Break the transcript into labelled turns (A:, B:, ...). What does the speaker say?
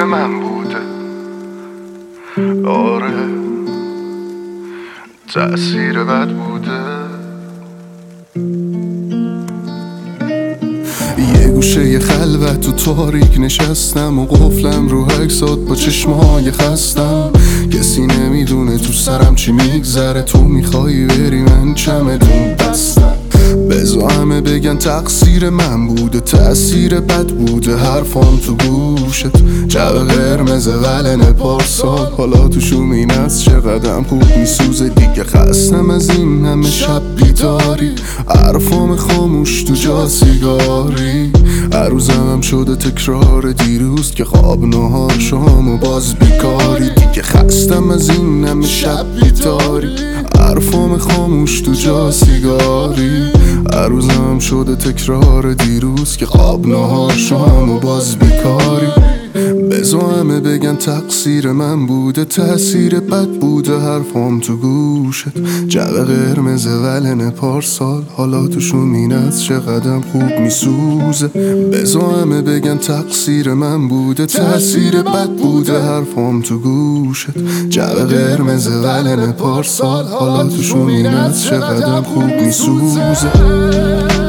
A: تأثیر من بوده. آره تأثیر بد بوده. یه گوشه خلوت تو تاریک نشستم و قفلم رو عکسات با چشمای خستم. کسی نمیدونه تو سرم چی میگذره. تو میخوای بری من چمدون بستم. بزا همه بگن تقصیر من بوده، تأثیر بد بوده حرفام تو گوشت. جو قرمز ولن پارسال حالا تو شومین از چقدرم خوب میسوزه. دیگه خستم از این همه شب بیداری، حرفام خاموش تو جا سیگاری. هر روزم هم شده تکرار دیروز که خواب نهار شام و باز بیکاری. دیگه خستم از این همه شب بیداری، حرفام خاموش تو جا سیگاری. هر روزم شده تکرار دیروز که خواب نهار شام و باز بیکاری. بزا همه بگن تقصیر من بوده، تأثیر بد بوده حرفام تو گوشت. جو قرمز ولن پارسال حالا تو شومینت چقدرم خوب میسوزه. بزا همه بگن تقصیر من بوده، تأثیر بد بوده حرفام تو گوشت. جو قرمز ولن پارسال حالا تو شومینت چقدرم خوب میسوزه.